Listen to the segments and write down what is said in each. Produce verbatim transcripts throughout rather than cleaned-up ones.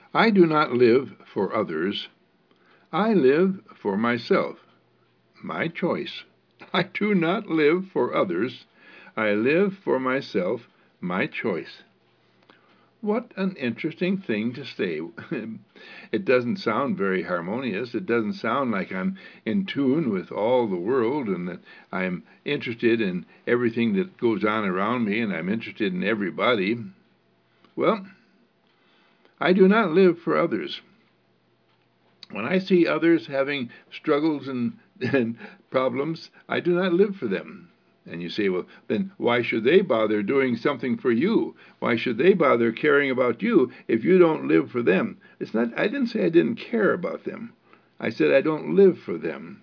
I do not live for others. I live for myself. My choice. I do not live for others. I live for myself. My choice. What an interesting thing to say. It doesn't sound very harmonious. It doesn't sound like I'm in tune with all the world and that I'm interested in everything that goes on around me and I'm interested in everybody. Well, I do not live for others. When I see others having struggles and, and problems, I do not live for them. And you say, well, then why should they bother doing something for you? Why should they bother caring about you if you don't live for them? It's not. I didn't say I didn't care about them. I said I don't live for them.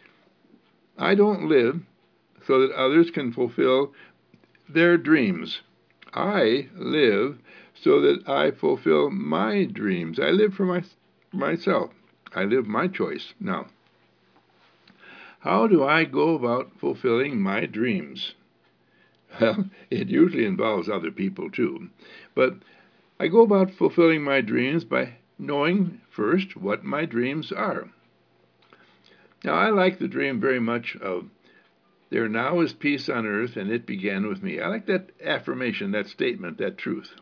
I don't live so that others can fulfill their dreams. I live so that I fulfill my dreams. I live for my, myself. I live my choice. Now, how do I go about fulfilling my dreams? Well, it usually involves other people too. But I go about fulfilling my dreams by knowing first what my dreams are. Now, I like the dream very much of there now is peace on earth and it began with me. I like that affirmation, that statement, that truth.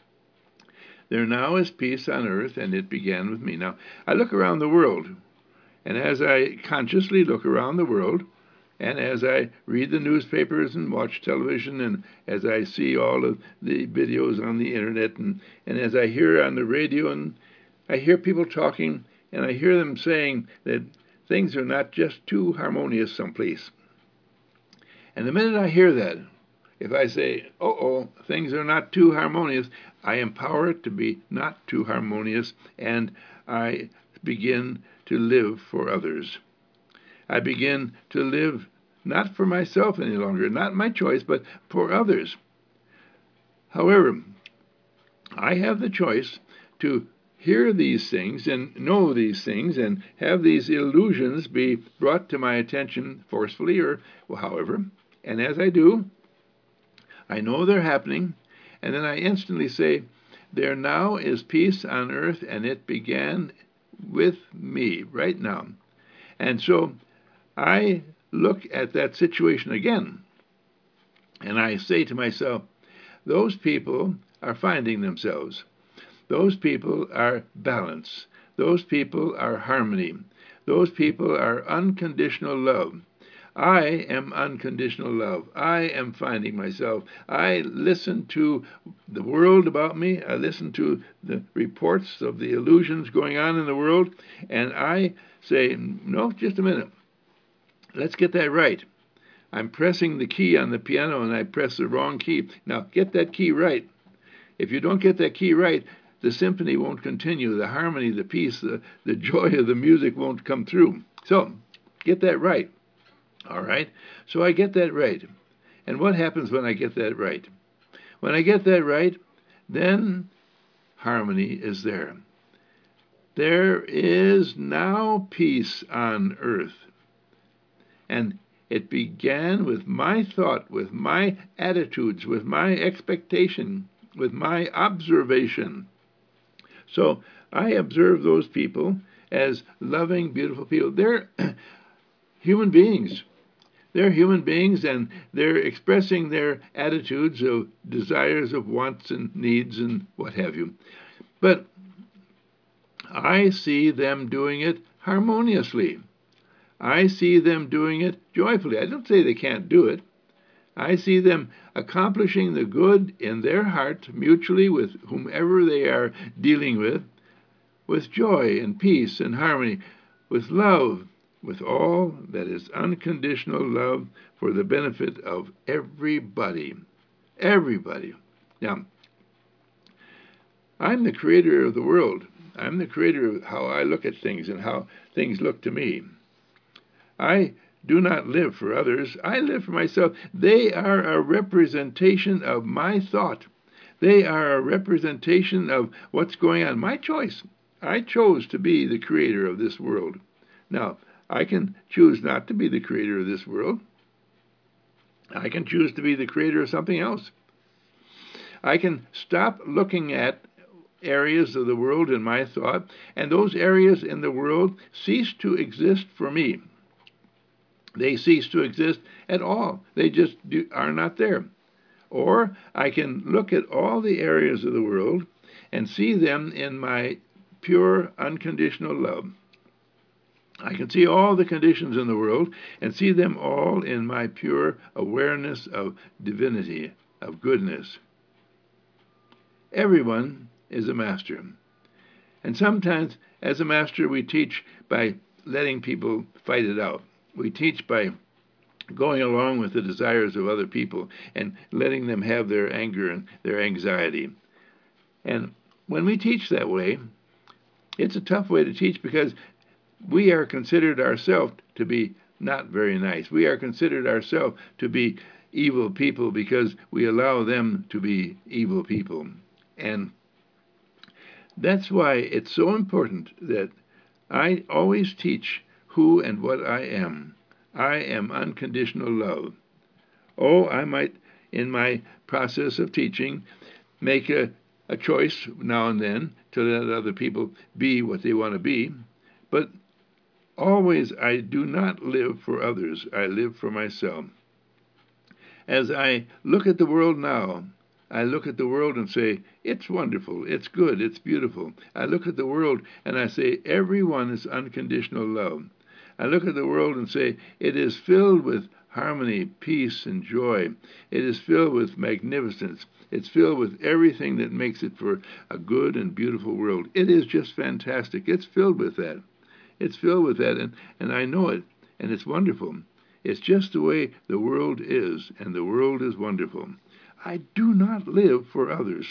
There now is peace on earth and it began with me. Now, I look around the world, and as I consciously look around the world, and as I read the newspapers and watch television, and as I see all of the videos on the internet, and, and as I hear on the radio, and I hear people talking, and I hear them saying that things are not just too harmonious someplace. And the minute I hear that, if I say, uh-oh, things are not too harmonious, I empower it to be not too harmonious, and I begin to live for others. I begin to live not for myself any longer, not my choice, but for others. However, I have the choice to hear these things and know these things and have these illusions be brought to my attention forcefully or however. And as I do, I know they're happening, and then I instantly say, there now is peace on earth, and it began with me right now. And so I look at that situation again, and I say to myself, those people are finding themselves. Those people are balance. Those people are harmony. Those people are unconditional love. I am unconditional love. I am finding myself. I listen to the world about me. I listen to the reports of the illusions going on in the world, and I say, no, just a minute. Let's get that right. I'm pressing the key on the piano, and I press the wrong key. Now, get that key right. If you don't get that key right, the symphony won't continue. The harmony, the peace, the, the joy of the music won't come through. So, get that right. All right? So I get that right. And what happens when I get that right? When I get that right, then harmony is there. There is now peace on earth. And it began with my thought, with my attitudes, with my expectation, with my observation. So I observe those people as loving, beautiful people. They're human beings. They're human beings, and they're expressing their attitudes of desires, of wants and needs and what have you. But I see them doing it harmoniously. I see them doing it joyfully. I don't say they can't do it. I see them accomplishing the good in their heart mutually with whomever they are dealing with, with joy and peace and harmony, with love, with all that is unconditional love for the benefit of everybody. Everybody. Now, I'm the creator of the world. I'm the creator of how I look at things and how things look to me. I do not live for others. I live for myself. They are a representation of my thought. They are a representation of what's going on. My choice. I chose to be the creator of this world. Now, I can choose not to be the creator of this world. I can choose to be the creator of something else. I can stop looking at areas of the world in my thought, and those areas in the world cease to exist for me. They cease to exist at all. They just do, are not there. Or I can look at all the areas of the world and see them in my pure, unconditional love. I can see all the conditions in the world and see them all in my pure awareness of divinity, of goodness. Everyone is a master. And sometimes, as a master, we teach by letting people fight it out. We teach by going along with the desires of other people and letting them have their anger and their anxiety. And when we teach that way, it's a tough way to teach because we are considered ourselves to be not very nice. We are considered ourselves to be evil people because we allow them to be evil people. And that's why it's so important that I always teach who and what I am. I am unconditional love. Oh, I might, in my process of teaching, make a, a choice now and then to let other people be what they want to be, but always I do not live for others. I live for myself. As I look at the world now, I look at the world and say, it's wonderful, it's good, it's beautiful. I look at the world and I say, everyone is unconditional love. I look at the world and say, it is filled with harmony, peace, and joy. It is filled with magnificence. It's filled with everything that makes it for a good and beautiful world. It is just fantastic. It's filled with that. It's filled with that, and, and I know it, and it's wonderful. It's just the way the world is, and the world is wonderful. I do not live for others.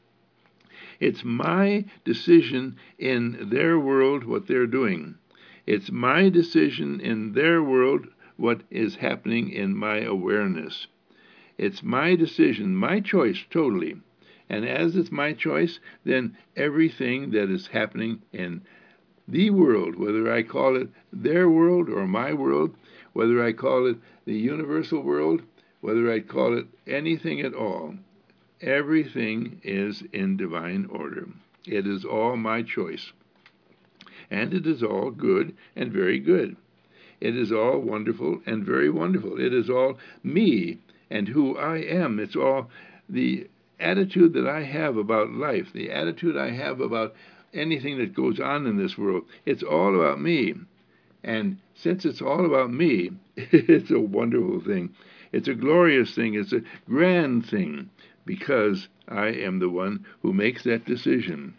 It's my decision in their world what they're doing. It's my decision in their world what is happening in my awareness. It's my decision, my choice totally. And as it's my choice, then everything that is happening in the world, whether I call it their world or my world, whether I call it the universal world, whether I call it anything at all, everything is in divine order. It is all my choice. And it is all good and very good. It is all wonderful and very wonderful. It is all me and who I am. It's all the attitude that I have about life, the attitude I have about anything that goes on in this world. It's all about me. And since it's all about me, it's a wonderful thing. It's a glorious thing. It's a grand thing because I am the one who makes that decision.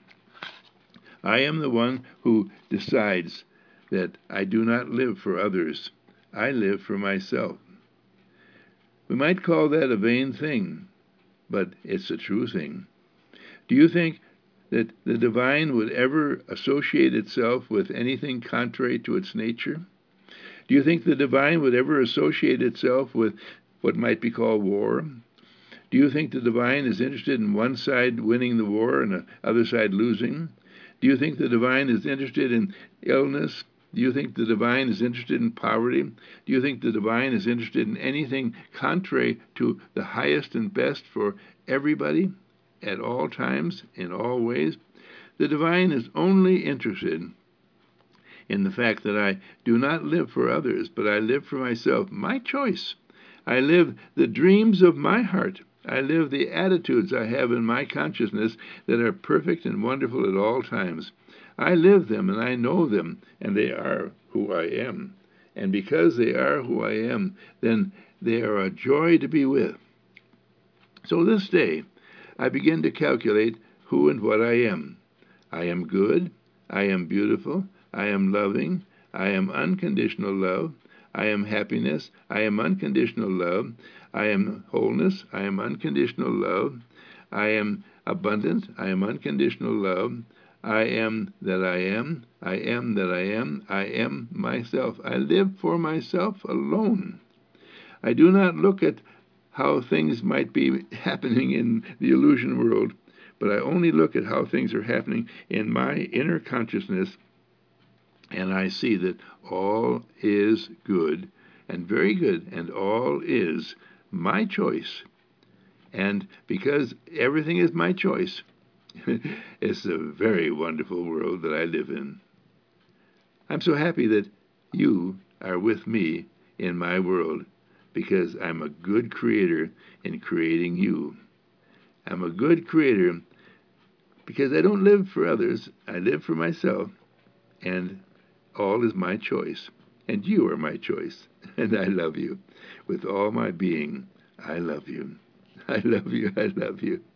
I am the one who decides that I do not live for others. I live for myself. We might call that a vain thing, but it's a true thing. Do you think that the divine would ever associate itself with anything contrary to its nature? Do you think the divine would ever associate itself with what might be called war? Do you think the divine is interested in one side winning the war and the other side losing? Do you think the divine is interested in illness? Do you think the divine is interested in poverty? Do you think the divine is interested in anything contrary to the highest and best for everybody at all times, in all ways? The divine is only interested in the fact that I do not live for others, but I live for myself, my choice. I live the dreams of my heart. I live the attitudes I have in my consciousness that are perfect and wonderful at all times. I live them and I know them, and they are who I am. And because they are who I am, then they are a joy to be with. So this day, I begin to calculate who and what I am. I am good. I am beautiful. I am loving. I am unconditional love. I am happiness. I am unconditional love. I am wholeness. I am unconditional love. I am abundant. I am unconditional love. I am that I am. I am that I am. I am myself. I live for myself alone. I do not look at how things might be happening in the illusion world, but I only look at how things are happening in my inner consciousness, and I see that all is good and very good, and all is my choice. And because everything is my choice, It's a very wonderful world that I live in. I'm so happy that you are with me in my world because I'm a good creator in creating you. I'm a good creator because I don't live for others, I live for myself, and all is my choice. And you are my choice, and I love you. With all my being, I love you. I love you, I love you.